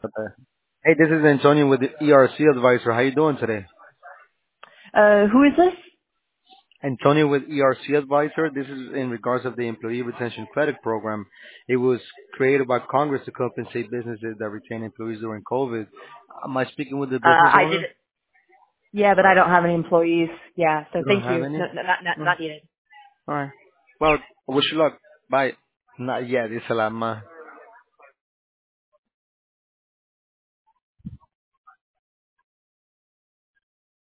Okay. Hey, this is Antonio with the ERC Advisor. How you doing today? Who is this? Antonio with ERC Advisor. This is in regards of the Employee Retention Credit Program. It was created by Congress to compensate businesses that retain employees during COVID. Am I speaking with the business I did owner? it. Yeah, but I don't have any employees. Yeah, so You don't thank have you. any? No, no, No. not needed. All right. Well, I wish you luck. Bye. Not yet. It's a lot, ma.